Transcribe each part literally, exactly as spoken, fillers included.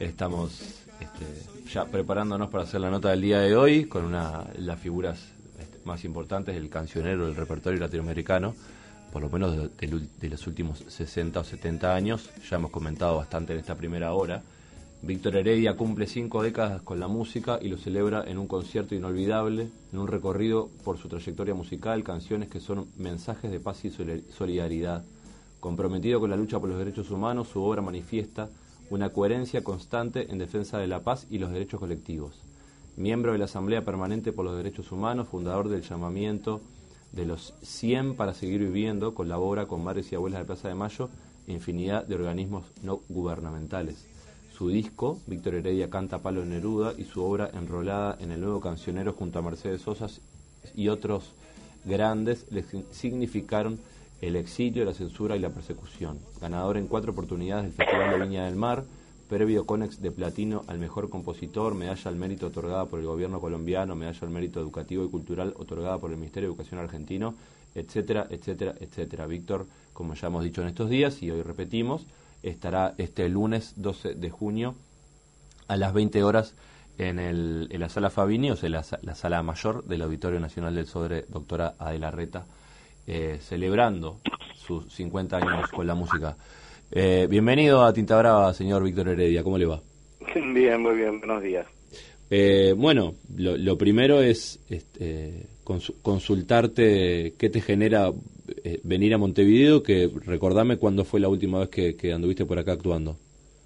Estamos este, ya preparándonos para hacer la nota del día de hoy con una las figuras este, más importantes del cancionero del repertorio latinoamericano, por lo menos de, de, de los últimos sesenta o setenta años. Ya hemos comentado bastante en esta primera hora. Víctor Heredia cumple cinco décadas con la música y lo celebra en un concierto inolvidable, en un recorrido por su trayectoria musical, canciones que son mensajes de paz y solidaridad. Comprometido con la lucha por los derechos humanos, su obra manifiesta una coherencia constante en defensa de la paz y los derechos colectivos. Miembro de la Asamblea Permanente por los Derechos Humanos, fundador del llamamiento de los cien para seguir viviendo, colabora con Madres y Abuelas de Plaza de Mayo e infinidad de organismos no gubernamentales. Su disco, Víctor Heredia canta Pablo Neruda, y su obra enrolada en el Nuevo Cancionero junto a Mercedes Sosa y otros grandes le significaron el exilio, la censura y la persecución. Ganador en cuatro oportunidades del Festival de Viña del Mar, Premio Conex de Platino al Mejor Compositor, Medalla al Mérito otorgada por el Gobierno colombiano, Medalla al Mérito Educativo y Cultural otorgada por el Ministerio de Educación argentino, etcétera, etcétera, etcétera. Víctor, como ya hemos dicho en estos días y hoy repetimos, estará este lunes doce de junio a las veinte horas en, el, en la Sala Fabini, o sea, la, la Sala Mayor del Auditorio Nacional del Sodre, doctora Adela Reta, eh, celebrando sus cincuenta años con la música. Eh, bienvenido a Tinta Brava, señor Víctor Heredia, ¿cómo le va? Bien, muy bien, buenos días. Eh, bueno, lo, lo primero es este, cons consultarte qué te genera eh, venir a Montevideo, que recordame cuándo fue la última vez que, que anduviste por acá actuando.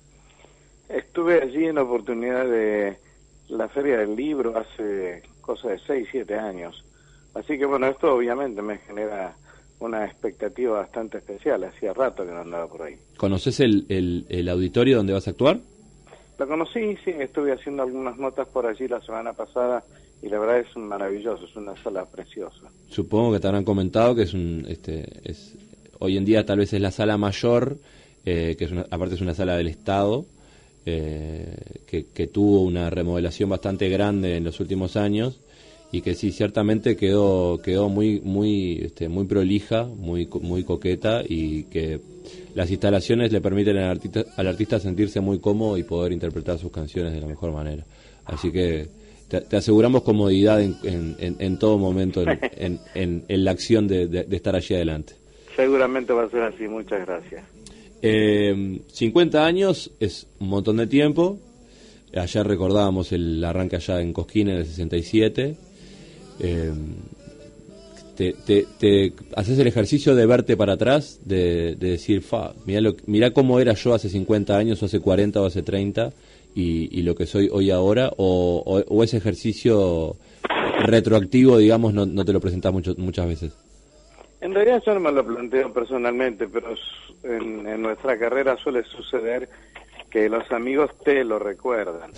Estuve allí en la oportunidad de la Feria del Libro hace cosa de seis, siete años. Así que bueno, esto obviamente me genera una expectativa bastante especial. Hacía rato que no andaba por ahí. ¿Conoces el, el, el auditorio donde vas a actuar? Lo conocí, sí, estuve haciendo algunas notas por allí la semana pasada y la verdad es un maravilloso, es una sala preciosa. Supongo que te habrán comentado que es un, este, es hoy en día tal vez es la sala mayor, eh, que es una, aparte es una sala del Estado, eh, que, que tuvo una remodelación bastante grande en los últimos años y que sí ciertamente quedó quedó muy muy este, muy prolija, muy muy coqueta, y que las instalaciones le permiten al artista, al artista sentirse muy cómodo y poder interpretar sus canciones de la mejor manera. Así que te, te aseguramos comodidad en, en, en, en todo momento en, en, en, en la acción de, de, de estar allí adelante. Seguramente va a ser así, muchas gracias. Eh, cincuenta años es un montón de tiempo. Ayer recordábamos el arranque allá en Cosquín en el sesenta y siete. Eh, te, te, te haces el ejercicio de verte para atrás, de, de decir, fa, mirá, lo, mirá cómo era yo hace cincuenta años, o hace cuarenta, o hace treinta, y, y lo que soy hoy ahora, o, o, o ese ejercicio retroactivo, digamos, no, no te lo presentás mucho, muchas veces. En realidad yo no me lo planteo personalmente, pero en, en nuestra carrera suele suceder que los amigos te lo recuerdan.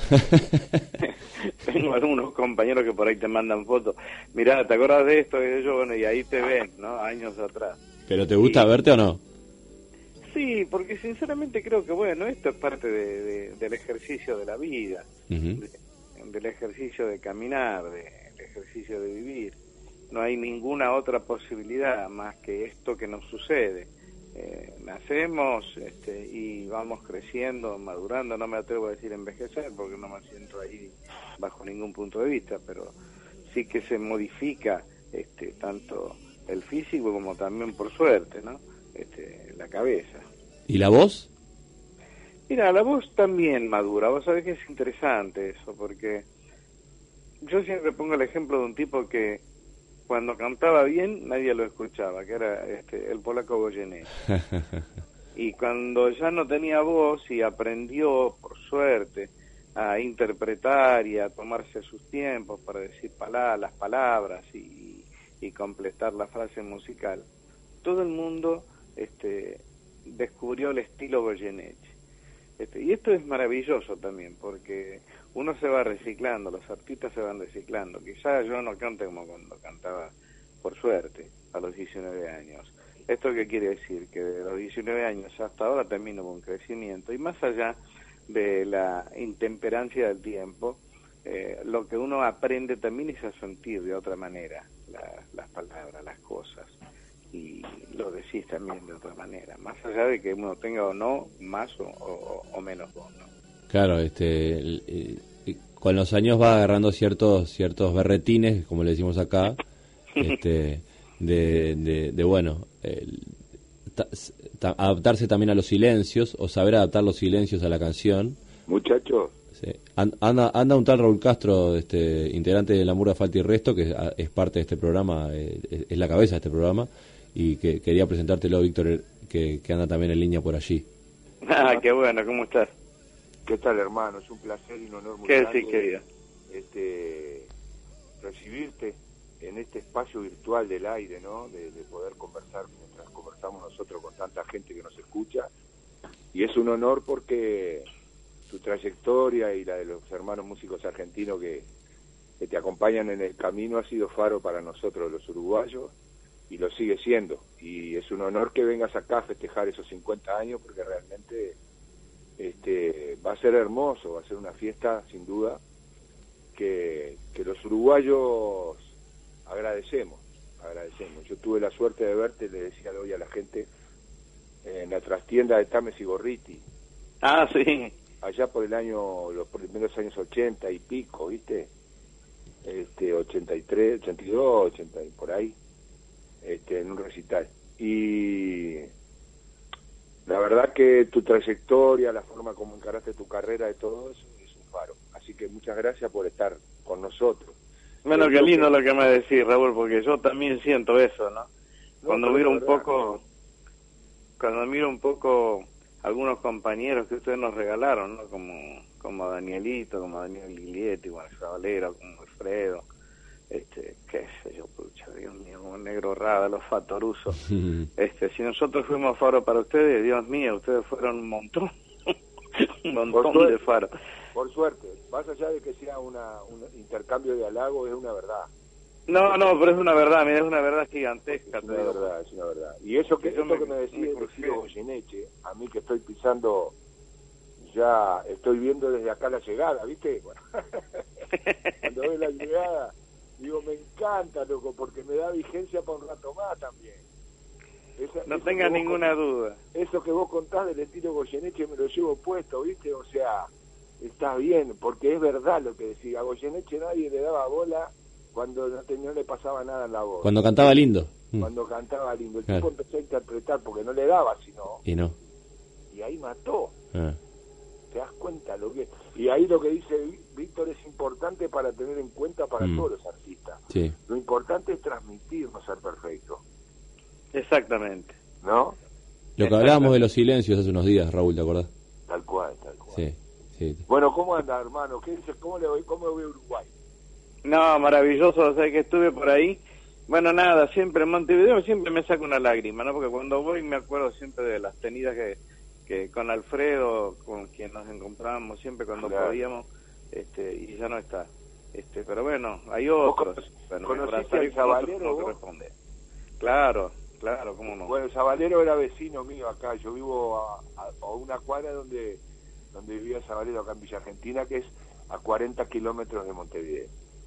Tengo algunos compañeros que por ahí te mandan fotos. Mirá, ¿te acuerdas de esto? Y ellos, bueno, y ahí te ven, ¿no? Años atrás. ¿Pero te gusta y... verte o no? Sí, porque sinceramente creo que, bueno, esto es parte de, de, del ejercicio de la vida, uh-huh. de, del ejercicio de caminar, de, del ejercicio de vivir. No hay ninguna otra posibilidad más que esto que nos sucede. Eh, nacemos este, y vamos creciendo, madurando, no me atrevo a decir envejecer porque no me siento ahí bajo ningún punto de vista, pero sí que se modifica este, tanto el físico como también, por suerte, ¿no? Este, la cabeza. ¿Y la voz? Mira, la voz también madura. Vos sabés que es interesante eso, porque yo siempre pongo el ejemplo de un tipo que cuando cantaba bien nadie lo escuchaba, que era este, el polaco Goyeneche. Y cuando ya no tenía voz y aprendió, por suerte, a interpretar y a tomarse sus tiempos para decir palabras, las palabras y, y completar la frase musical, todo el mundo este, descubrió el estilo Goyeneche. Este, y esto es maravilloso también, porque uno se va reciclando, los artistas se van reciclando. Quizás yo no cante como cuando cantaba, por suerte, a los diecinueve años. ¿Esto qué quiere decir? Que de los diecinueve años hasta ahora termino con crecimiento. Y más allá de la intemperancia del tiempo, eh, lo que uno aprende también es a sentir de otra manera la, las palabras, las cosas. Y lo decís también de otra manera, más allá de que uno tenga o no más o, o, o menos voz, ¿no? Claro, este, el, el, con los años va agarrando ciertos ciertos berretines, como le decimos acá, este, de, de, de bueno, el, ta, ta, adaptarse también a los silencios, o saber adaptar los silencios a la canción. Muchachos. Sí. Anda, anda un tal Raúl Castro, este, integrante de La Murga Falta y Resto, que es parte de este programa, eh, es la cabeza de este programa, y que quería presentártelo, Víctor, que, que anda también en línea por allí. Ah, qué bueno, ¿cómo estás? ¿Qué tal, hermano? Es un placer y un honor muy ¿Qué grande, sí, querida? este, recibirte en este espacio virtual del aire, ¿no? De, de poder conversar mientras conversamos nosotros con tanta gente que nos escucha. Y es un honor porque tu trayectoria y la de los hermanos músicos argentinos que, que te acompañan en el camino ha sido faro para nosotros los uruguayos y lo sigue siendo. Y es un honor que vengas acá a festejar esos cincuenta años porque realmente este, va a ser hermoso, va a ser una fiesta sin duda que, que los uruguayos agradecemos, agradecemos. Yo tuve la suerte de verte, le decía hoy a la gente, en la trastienda de Tames y Gorriti. Ah, sí. Allá por el año, los primeros años ochenta y pico, ¿viste? Este, ochenta y tres, ochenta y dos, ochenta y por ahí, este, en un recital. Y la verdad que tu trayectoria, la forma como encaraste tu carrera de todo eso, es un faro. Así que muchas gracias por estar con nosotros. Bueno, Pero qué lindo que... lo que me decís, Raúl, porque yo también siento eso, ¿no? Cuando no, miro un verdad, poco, cuando miro un poco algunos compañeros que ustedes nos regalaron, ¿no? Como, como Danielito, como Daniel Giglietti, como Valero, como Alfredo, este, qué sé yo, pucha, Dios mío, como Negro Rada, los Fatorusos. este, si nosotros fuimos faro para ustedes, Dios mío, ustedes fueron un montón, un montón suerte, de faro. Por suerte, más allá de que sea una, un intercambio de halagos, es una verdad. No, no, pero es una verdad, mira, es una verdad gigantesca. Es una verdad, es una verdad. Y eso que, Yo esto me, que me decía me el Ciro Goyeneche, a mí que estoy pisando, ya estoy viendo desde acá la llegada, ¿viste? Bueno, cuando veo la llegada, digo, me encanta, loco, porque me da vigencia para un rato más también. Esa, no tengas ninguna contás, duda. Eso que vos contás del estilo Goyeneche me lo llevo puesto, ¿viste? O sea, está bien, porque es verdad lo que decía. A Goyeneche nadie le daba bola cuando no, te, no le pasaba nada en la voz. Cuando cantaba lindo. Cuando cantaba lindo. El claro. tipo empezó a interpretar porque no le daba, sino... Y no. Y ahí mató. Ah. ¿Te das cuenta? lo que Y ahí lo que dice Víctor es importante para tener en cuenta para mm. todos los artistas. Sí. Lo importante es transmitir, no ser perfecto. Exactamente. ¿No? Lo que hablábamos de los silencios hace unos días, Raúl, ¿te acordás? Tal cual, tal cual. Sí, sí. Bueno, ¿cómo anda, hermano? ¿Qué dices? ¿Cómo le voy? ¿Cómo ve Uruguay? No, maravilloso, o sea que estuve por ahí. Bueno, nada, siempre en Montevideo siempre me saca una lágrima, ¿no? Porque cuando voy me acuerdo siempre de las tenidas que, que con Alfredo, con quien nos encontrábamos siempre cuando claro. podíamos, este, y ya no está. Este, pero bueno, hay otros. Bueno, ¿Conociste al Zabalero vos? Corresponde. Claro, claro, cómo no. Bueno, el Zabalero era vecino mío acá, yo vivo a, a, a una cuadra donde, donde vivía el Zabalero acá en Villa Argentina, que es a cuarenta kilómetros de Montevideo.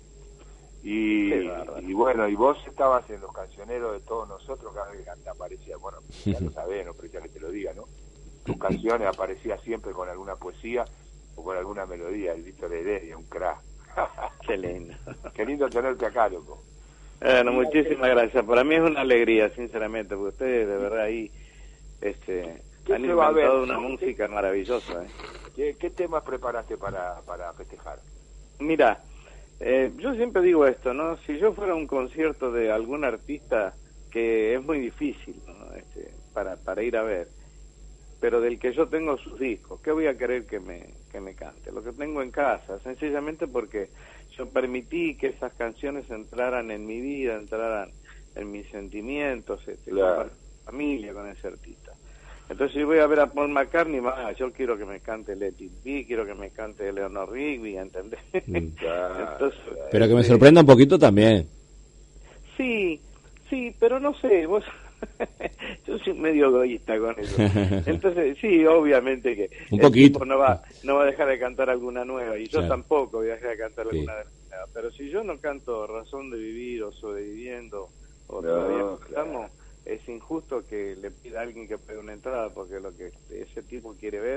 Y, y bueno, y vos estabas en los cancioneros de todos nosotros, cada vez que aparecía, bueno, ya lo sabés, no precisa que te lo diga, ¿no? Tus canciones aparecía siempre con alguna poesía o con alguna melodía, el Víctor Heredia, un crack. Qué lindo. Qué lindo tenerte acá, loco. Bueno, muchísimas gracias. Para mí es una alegría, sinceramente, porque ustedes de verdad ahí este, han inventado una música maravillosa. ¿eh? ¿Qué, ¿Qué temas preparaste para, para festejar? Mira, Eh, yo siempre digo esto, ¿no? Si yo fuera a un concierto de algún artista que es muy difícil, ¿no? este, para, para ir a ver, pero del que yo tengo sus discos, ¿qué voy a querer que me, que me cante? Lo que tengo en casa, sencillamente porque yo permití que esas canciones entraran en mi vida, entraran en mis sentimientos, este, claro. con mi familia, con ese artista. Entonces si voy a ver a Paul McCartney, ah, yo quiero que me cante Let It Be, quiero que me cante Eleanor Rigby, ¿entendés? Entonces, pero que me sorprenda un poquito también. Sí, sí, pero no sé, vos... yo soy medio egoísta con eso. Entonces, sí, obviamente que un poquito. El no va, no va a dejar de cantar alguna nueva, y yo claro. tampoco voy a dejar de cantar sí. alguna nueva. Pero si yo no canto Razón de Vivir o Sobreviviendo, o no, todavía claro. estamos... es injusto que le pida a alguien que pague una entrada porque lo que ese tipo quiere ver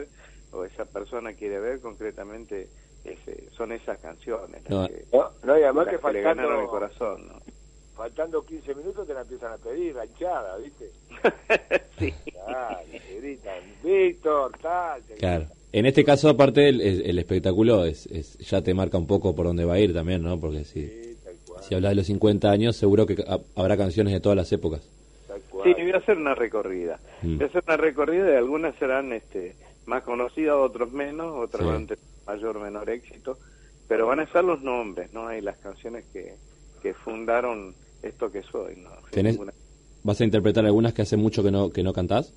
o esa persona quiere ver, concretamente ese, son esas canciones. No, que, no, no, y además que, que le faltando, ganaron el corazón, ¿no? Faltando quince minutos te la empiezan a pedir, la hinchada, ¿viste? Sí. Claro, te gritan, Víctor, tal. Te claro. gritan. En este caso, aparte, el, el espectáculo es, es ya te marca un poco por dónde va a ir también, ¿no? Porque si, Sí, tal cual. si hablas de los cincuenta años, seguro que ha- habrá canciones de todas las épocas. Tal cual. Sí, voy a hacer una recorrida. Mm. Voy a hacer una recorrida y algunas serán este, más conocidas, otros menos, otras Sí. van a tener mayor o menor éxito, pero van a estar los nombres, ¿no? Hay las canciones que, que fundaron esto que soy, ¿no? Sin ¿Tenés, ninguna- ¿Vas a interpretar algunas que hace mucho que no que no cantás?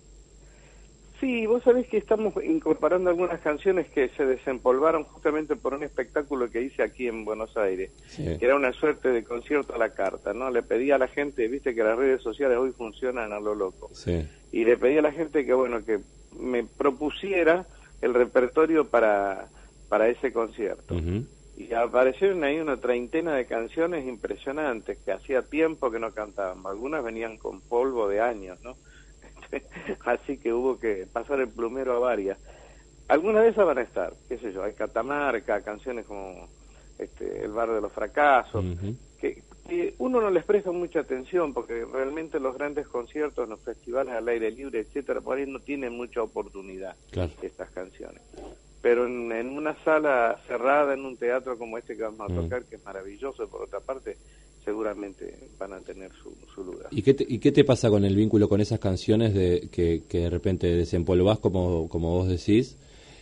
Sí, vos sabés que estamos incorporando algunas canciones que se desempolvaron justamente por un espectáculo que hice aquí en Buenos Aires, Sí. que era una suerte de concierto a la carta, ¿no? Le pedí a la gente, viste que las redes sociales hoy funcionan a lo loco, Sí. y le pedí a la gente que, bueno, que me propusiera el repertorio para, para ese concierto. Ujú. Y aparecieron ahí una treintena de canciones impresionantes que hacía tiempo que no cantábamos. Algunas venían con polvo de años, ¿no? Así que hubo que pasar el plumero a varias. Algunas de esas van a estar, qué sé yo, hay Catamarca, canciones como este, El Bar de los Fracasos, Ujú. que, que uno no les presta mucha atención porque realmente los grandes conciertos, los festivales al aire libre, etcétera, por ahí no tienen mucha oportunidad Claro. estas canciones. Pero en, en una sala cerrada, en un teatro como este que vamos a Mm. tocar, que es maravilloso, por otra parte, seguramente van a tener su, su lugar. ¿Y qué, te, ¿Y qué te pasa con el vínculo con esas canciones de que, que de repente desempolvás, como, como vos decís?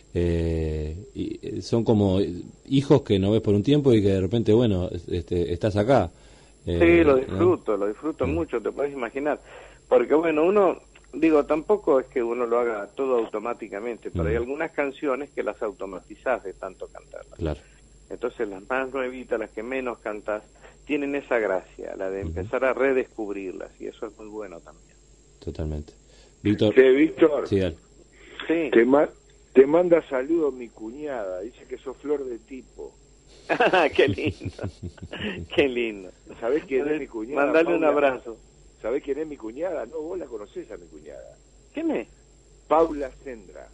Eh, y son como hijos que no ves por un tiempo y que de repente, bueno, este, estás acá. Eh, Sí, lo ¿no? disfruto, lo disfruto Mm. mucho, te puedes imaginar. Porque bueno, uno, digo, tampoco es que uno lo haga todo automáticamente, pero Mm. hay algunas canciones que las automatizás de tanto cantarlas. Claro. Entonces las más nuevitas, las que menos cantás, tienen esa gracia, la de Ujú. empezar a redescubrirlas, y eso es muy bueno también. Totalmente. Víctor. Che, Víctor, Sí, dale. Sí. te, ma- te manda saludos mi cuñada, dice que sos flor de tipo. Qué lindo, qué lindo. ¿Sabés quién es mi cuñada? Mandale un Paula? abrazo. ¿Sabés quién es mi cuñada? No, vos la conocés a mi cuñada. ¿Quién es? Paula Sendra.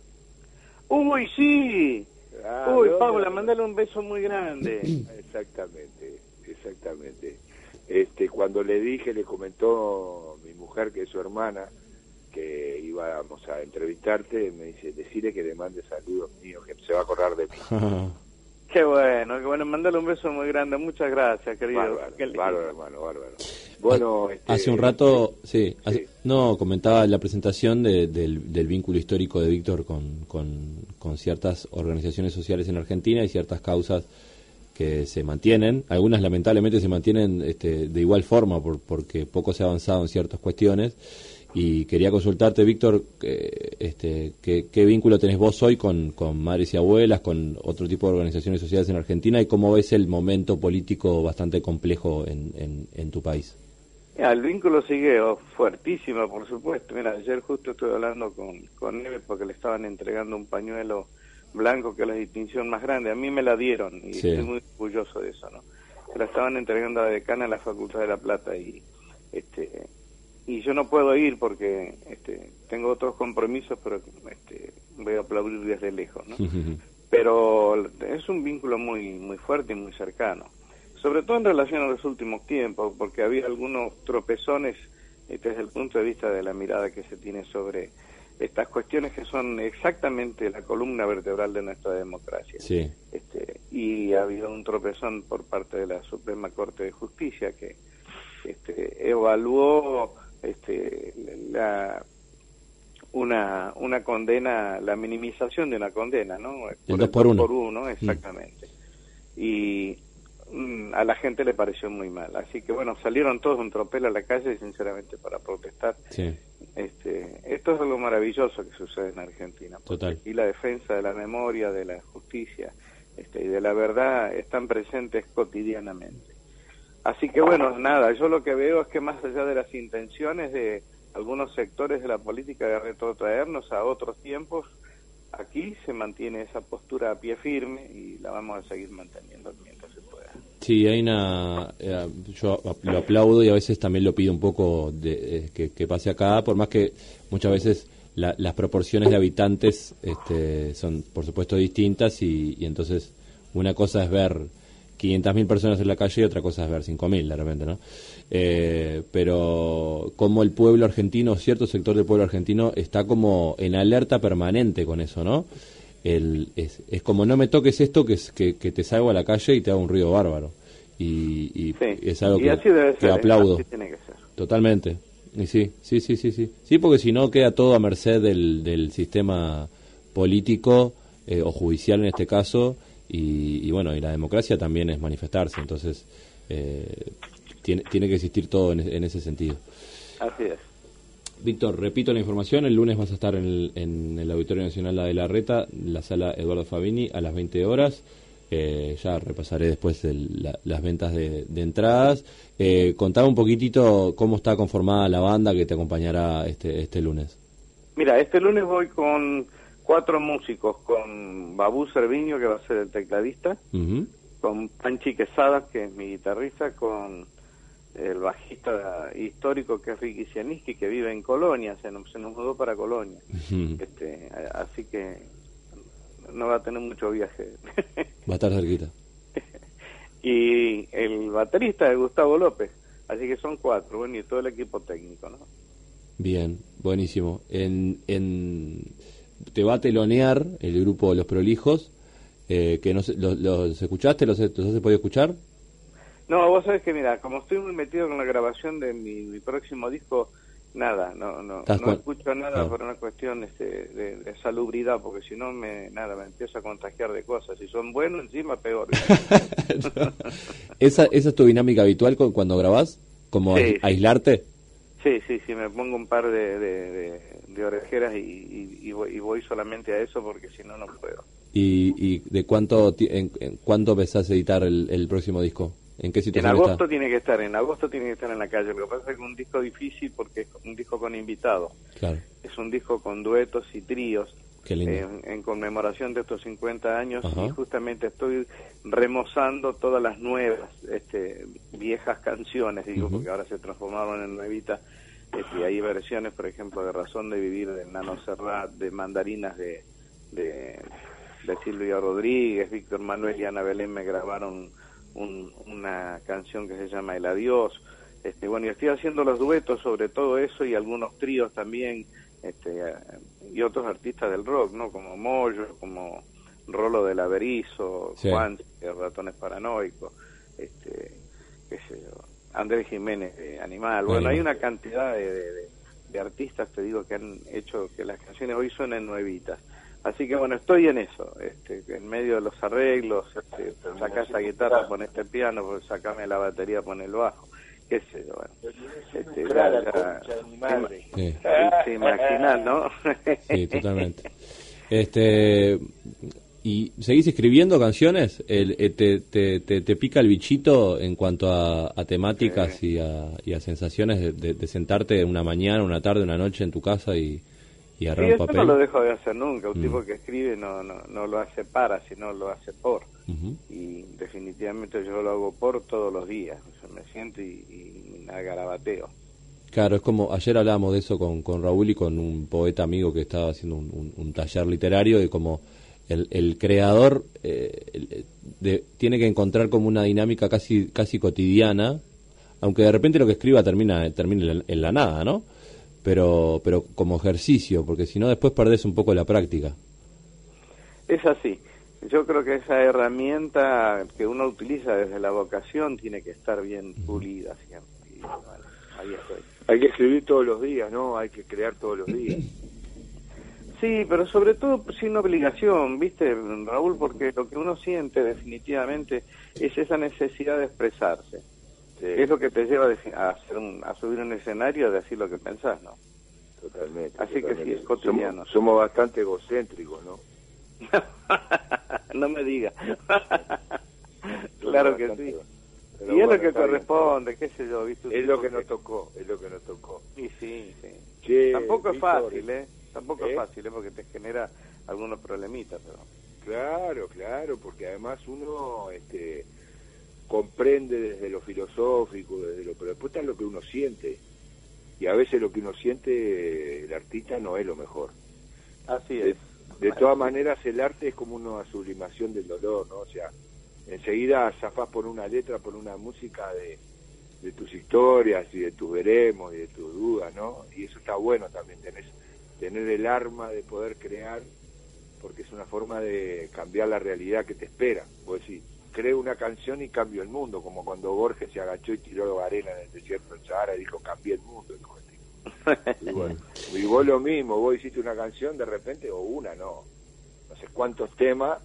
Uy, sí. Ah, Uy, ¿de dónde? Paula, mandale un beso muy grande. Exactamente, exactamente. Este, cuando le dije, le comentó mi mujer, que es su hermana, que íbamos a entrevistarte, me dice, decirle que le mande saludos míos, que se va a acordar de mí. Qué bueno, qué bueno, mandale un beso muy grande. Muchas gracias, querido. Bárbaro, Qué lindo. bárbaro, hermano, bárbaro. Bueno, este, Hace un rato, sí, hace- sí. no, comentaba la presentación de- del, del vínculo histórico de Víctor con, con, con ciertas organizaciones sociales en Argentina y ciertas causas que se mantienen, algunas lamentablemente se mantienen este, de igual forma por, porque poco se ha avanzado en ciertas cuestiones, y quería consultarte, Víctor, que, este, que, qué vínculo tenés vos hoy con, con Madres y Abuelas, con otro tipo de organizaciones sociales en Argentina, y cómo ves el momento político bastante complejo en, en, en tu país. Mira, el vínculo sigue oh, fuertísimo, por supuesto. Mira, ayer justo estuve hablando con, con Neves porque le estaban entregando un pañuelo blanco, que es la distinción más grande. A mí me la dieron y Sí. estoy muy orgulloso de eso, ¿no? Se la estaban entregando a la decana de la Facultad de La Plata y este y yo no puedo ir porque este tengo otros compromisos, pero este voy a aplaudir desde lejos, ¿no? Pero es un vínculo muy muy fuerte y muy cercano, sobre todo en relación a los últimos tiempos, porque había algunos tropezones este, desde el punto de vista de la mirada que se tiene sobre estas cuestiones que son exactamente la columna vertebral de nuestra democracia. Sí. Este, y ha habido un tropezón por parte de la Suprema Corte de Justicia que este, evaluó este, la una una condena, la minimización de una condena, ¿no? El dos por uno. por uno, exactamente. Y mm, a la gente le pareció muy mal. Así que bueno, salieron todos en tropel a la calle, sinceramente, para protestar. Sí. Este, esto es algo maravilloso que sucede en Argentina. Porque Total. aquí la defensa de la memoria, de la justicia este, y de la verdad están presentes cotidianamente. Así que bueno, nada, yo lo que veo es que más allá de las intenciones de algunos sectores de la política de retrotraernos a otros tiempos, aquí se mantiene esa postura a pie firme y la vamos a seguir manteniendo mientras se pueda. Sí, hay una, eh, yo lo aplaudo y a veces también lo pido un poco de, eh, que, que pase acá, por más que muchas veces la, las proporciones de habitantes este, son, por supuesto, distintas y, y entonces una cosa es ver quinientas mil personas en la calle y otra cosa es ver cinco mil de repente, ¿no? Eh, pero como el pueblo argentino, cierto sector del pueblo argentino está como en alerta permanente con eso, ¿no? El, es, es como no me toques esto que, que, que te salgo a la calle y te hago un ruido bárbaro. Y, y sí. es algo y que, así debe que ser, aplaudo. así tiene que ser. Totalmente. Y sí, sí, sí, sí, sí. Sí, porque si no queda todo a merced del, del sistema político eh, o judicial en este caso. Y, y bueno, y la democracia también es manifestarse, entonces eh, tiene, tiene que existir todo en, en ese sentido. Así es. Víctor, repito la información, el lunes vas a estar en el, en el Auditorio Nacional La de la Reta, la sala Eduardo Fabini, a las veinte horas. Eh, ya repasaré después el, la, las ventas de, de entradas. Eh, contame un poquitito cómo está conformada la banda que te acompañará este, este lunes. Mira, este lunes voy con cuatro músicos, con Babú Cerviño, que va a ser el tecladista, uh-huh. con Panchi Quesada, que es mi guitarrista, con el bajista histórico, que es Ricky Cianiski, que vive en Colonia, se nos, se nos mudó para Colonia. Uh-huh. este, así que no va a tener mucho viaje. Va a estar cerquita. Y el baterista es Gustavo López, así que son cuatro, bueno, y todo el equipo técnico, ¿no? Bien, buenísimo. En... en... te va a telonear el grupo Los Prolijos, eh, que no sé, los, los escuchaste, los, los has podido escuchar. No, vos sabés que mira, como estoy muy metido con la grabación de mi, mi próximo disco, nada, no no no con... escucho nada ah. por una cuestión este, de, de salubridad, porque si no me nada me empiezo a contagiar de cosas. Si son buenos encima peor. esa esa es tu dinámica habitual cuando grabás, como sí, aislarte. Sí, sí, sí, me pongo un par de, de, de, de orejeras y, y, y, voy, y voy solamente a eso, porque si no, no puedo. ¿Y, y de cuánto en, en cuánto empezás a editar el, el próximo disco? ¿En qué situación En agosto está? tiene que estar, en agosto tiene que estar en la calle. Lo que pasa es que es un disco difícil porque es un disco con invitados. Claro. Es un disco con duetos y tríos. Qué lindo. En, en conmemoración de estos cincuenta años. Ajá. Y justamente estoy remozando todas las nuevas, este, viejas canciones, digo, uh-huh. porque ahora se transformaron en nuevitas. Este, hay versiones, por ejemplo, de Razón de Vivir de Nano Serrat, de Mandarinas de, de, de Silvia Rodríguez, Víctor Manuel y Ana Belén me grabaron un, una canción que se llama El Adiós. Este, bueno, y estoy haciendo los duetos sobre todo eso y algunos tríos también, este, y otros artistas del rock, ¿no? Como Moyo, como Rolo del Averizo, sí. Juan, Ratones Paranoicos, este, qué sé yo, Andrés Jiménez de Animal. Bueno, bueno, hay una cantidad de, de, de artistas, te digo, que han hecho que las canciones hoy suenen nuevitas. Así que bueno, estoy en eso, este, en medio de los arreglos, este, sacá esa guitarra, pon este piano, pues sacame la batería, pon el bajo, qué sé yo, bueno. Este, ya, ya, sí. te imaginas, ¿no? Sí, totalmente. Este... ¿Y seguís escribiendo canciones? El, eh, te, te, te, ¿Te pica el bichito en cuanto a, a temáticas sí. y, a, y a sensaciones de, de, de sentarte una mañana, una tarde, una noche en tu casa y, y agarrar sí, un papel? Eso no lo dejo de hacer nunca. Un mm. tipo que escribe no, no, no lo hace para, sino lo hace por. Uh-huh. Y definitivamente yo lo hago por todos los días. O sea, me siento y, y me garabateo. Claro, es como, ayer hablábamos de eso con, con Raúl y con un poeta amigo que estaba haciendo un, un, un taller literario y como... El, el creador eh, el, de, tiene que encontrar como una dinámica casi casi cotidiana, aunque de repente lo que escriba termina termina en, en la nada, ¿no? Pero pero como ejercicio, porque si no después perdés un poco la práctica. Es así. Yo creo que esa herramienta que uno utiliza desde la vocación tiene que estar bien pulida siempre. Y, bueno, ahí estoy. Hay que escribir todos los días, ¿no? Hay que crear todos los días. Sí, pero sobre todo sin obligación, ¿viste, Raúl? Porque lo que uno siente definitivamente es esa necesidad de expresarse. Sí. Es lo que te lleva a, hacer un, a subir un escenario, a decir lo que pensás, ¿no? Totalmente. Así totalmente. que sí, es cotidiano. Somos, somos bastante egocéntricos, ¿no? No me digas. Claro que sí. Pero y es bueno, lo que corresponde, bien. Qué sé yo, ¿viste? Es lo que nos tocó, es lo que nos tocó. Y sí, sí. Che, Tampoco es Víctor, fácil, ¿eh? Tampoco ¿Eh? es fácil, ¿eh? Porque te genera algunos problemitas, pero... Claro, claro, porque además uno este, comprende desde lo filosófico, desde lo, pero después está lo que uno siente. y a veces lo que uno siente el artista no es lo mejor. Así es. De, de todas maneras, el arte es como una sublimación del dolor, ¿no? O sea, enseguida zafás por una letra, por una música de, de tus historias y de tus veremos y de tus dudas, ¿no? Y eso está bueno también, tenés, tener el arma de poder crear, porque es una forma de cambiar la realidad que te espera. Vos decís, creo una canción y cambio el mundo, como cuando Borges se agachó y tiró arena en el desierto del Sahara y dijo, cambié el mundo. Y, bueno, y vos lo mismo, vos hiciste una canción de repente, o una, no, no sé cuántos temas,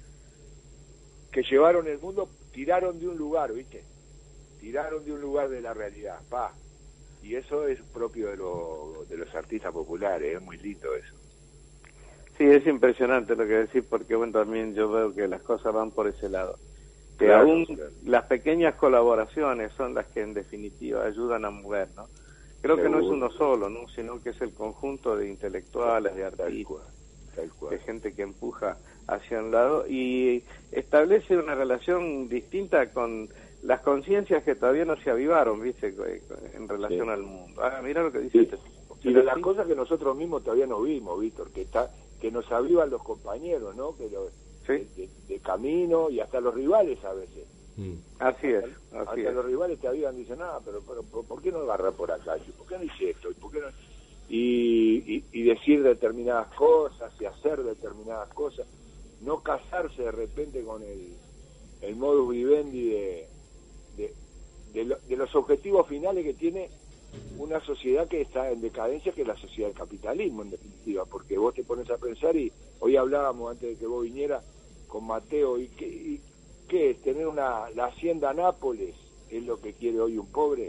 que llevaron el mundo, tiraron de un lugar, ¿viste? Tiraron de un lugar de la realidad, pa. Y eso es propio de, lo, de los artistas populares, es muy lindo eso. Sí, es impresionante lo que decís, porque bueno, también yo veo que las cosas van por ese lado. Que Claro, aún claro. las pequeñas colaboraciones son las que en definitiva ayudan a mover, ¿no? Creo que no es uno solo, ¿no? Sino que es el conjunto de intelectuales, de Tal artistas, cual, tal cual. de gente que empuja hacia un lado y establece una relación distinta con las conciencias que todavía no se avivaron, ¿viste? En relación Sí. al mundo. Ah, mira lo que dice Sí. este tipo. Y de las cosas que nosotros mismos todavía no vimos, Víctor, que está que nos avivan los compañeros, ¿no? Que lo, Sí. de, de- de camino y hasta los rivales a veces. Mm. Así es, Hasta, así hasta es. los rivales te avivan y dicen, ah, pero, pero, pero ¿por qué no agarrar por acá? ¿Y ¿Por qué no hice esto? ¿Y, por qué no? Y, y, y decir determinadas cosas y hacer determinadas cosas. No casarse de repente con el, el modus vivendi de, de, de, lo- de los objetivos finales que tiene una sociedad que está en decadencia, que es la sociedad del capitalismo, en definitiva, porque vos te pones a pensar, y hoy hablábamos antes de que vos vinieras con Mateo, y qué, y qué es tener una la hacienda Nápoles, es lo que quiere hoy un pobre.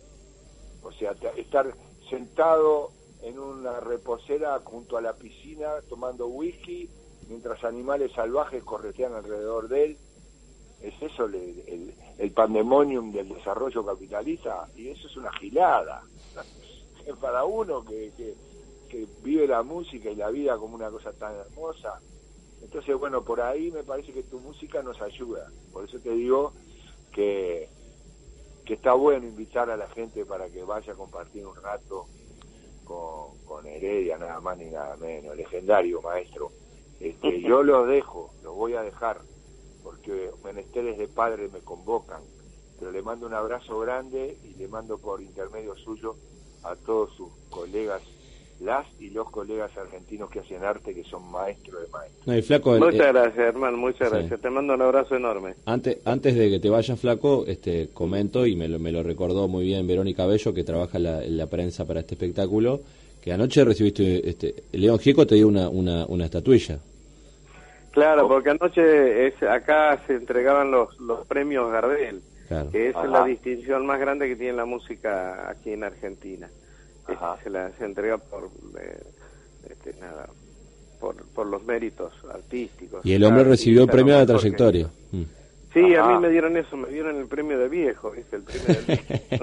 O sea, te- estar sentado en una reposera junto a la piscina tomando whisky mientras animales salvajes corretean alrededor de él. Es eso el, el, el pandemonium del desarrollo capitalista, y eso es una gilada. Para uno que, que, que vive la música y la vida como una cosa tan hermosa. Entonces, bueno, por ahí me parece que tu música nos ayuda. Por eso te digo que, que está bueno invitar a la gente para que vaya a compartir un rato con, con Heredia, nada más ni nada menos, legendario maestro. Este, yo lo dejo, lo voy a dejar, porque menesteres de padre me convocan, pero le mando un abrazo grande y le mando por intermedio suyo a todos sus colegas, las y los colegas argentinos que hacen arte, que son maestros de maestros. No, y Flaco, el- Muchas eh, gracias, hermano, muchas sí. gracias. Te mando un abrazo enorme. antes antes de que te vayas, Flaco, este comento, y me lo, me lo recordó muy bien Verónica Bello, que trabaja en la, en la prensa para este espectáculo, que anoche recibiste, este León Gieco te dio una, una, una estatuilla. Claro, porque anoche es, acá se entregaban los, los premios Gardel, Claro. que es Ajá. la distinción más grande que tiene la música aquí en Argentina. Este, Ajá. se la se entrega por eh, este, nada, por, por los méritos artísticos. Y el hombre Cada recibió el artista premio lo de la mejor que- trayectoria. Mm. Sí, Ajá. a mí me dieron eso, me dieron el premio de viejo, ¿viste? El premio del viejo.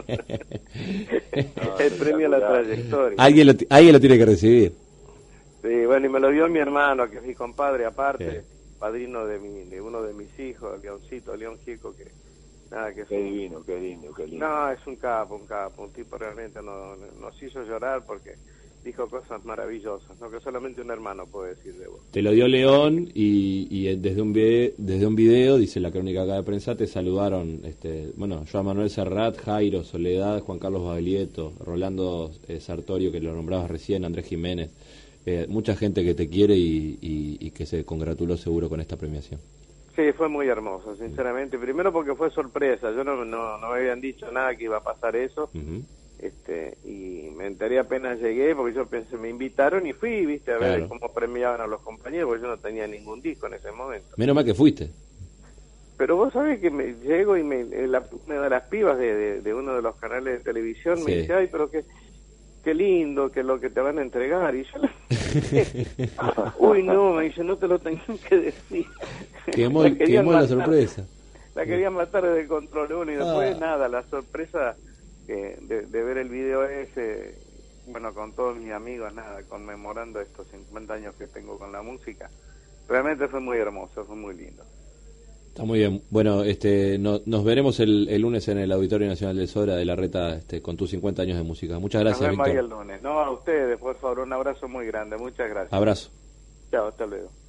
El premio a la trayectoria. alguien, lo, ti- alguien lo tiene que recibir. Sí, bueno, y me lo dio mi hermano, que es mi compadre aparte, Bien. padrino de mi, de uno de mis hijos, Leoncito, León Gieco, que nada, que es Qué un- divino, qué lindo, qué lindo. no, es un capo, un capo, un tipo realmente no, nos hizo llorar porque dijo cosas maravillosas, ¿no? Que solamente un hermano puede decir de vos. Te lo dio León y, y eh, desde un video, desde un video, dice la crónica acá de prensa, te saludaron, este, bueno, Joan Manuel Serrat, Jairo, Soledad, Juan Carlos Baglietto, Rolando eh, Sartorio, que lo nombrabas recién, Andrés Jiménez, eh, mucha gente que te quiere y, y, y que se congratuló seguro con esta premiación. Sí, fue muy hermoso, sinceramente. Primero porque fue sorpresa, yo no, no, no me habían dicho nada que iba a pasar eso. Ujú. este y me enteré apenas llegué, porque yo pensé, me invitaron y fui, viste, a ver Claro. cómo premiaban a los compañeros, porque yo no tenía ningún disco en ese momento. Menos mal que fuiste. Pero vos sabés que me llego y me, la, una de las pibas de, de, de uno de los canales de televisión Sí. me dice, ay, pero qué, qué lindo que lo que te van a entregar. Y yo le uy, no, me dice, no te lo tengo que decir. Quemó, La querían quemó la matar. sorpresa. La quería matar desde el control uno y después Ah. nada, la sorpresa eh, de, de ver el video ese, bueno, con todos mis amigos, nada, conmemorando estos cincuenta años que tengo con la música. Realmente fue muy hermoso, fue muy lindo. Está muy bien. Bueno, este, no, nos veremos el, el lunes en el Auditorio Nacional de Sora de la Reta, este, con tus cincuenta años de música. Muchas gracias, Nos vemos Víctor. ahí el lunes. No, a ustedes, por favor, un abrazo muy grande. Muchas gracias. Abrazo. Chao, hasta luego.